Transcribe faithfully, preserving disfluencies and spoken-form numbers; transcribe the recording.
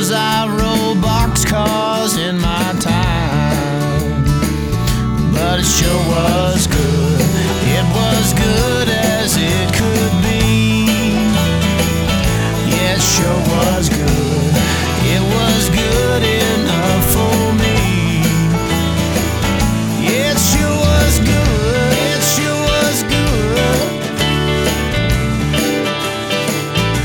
knows I rode boxcars in my time, but it sure was good.